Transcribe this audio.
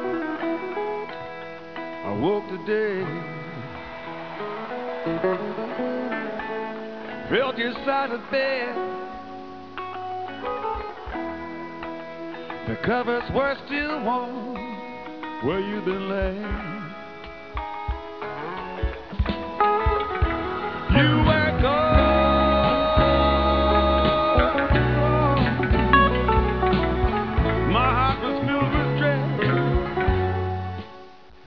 I woke today, felt your side of bed. The covers were still warm where you been laying.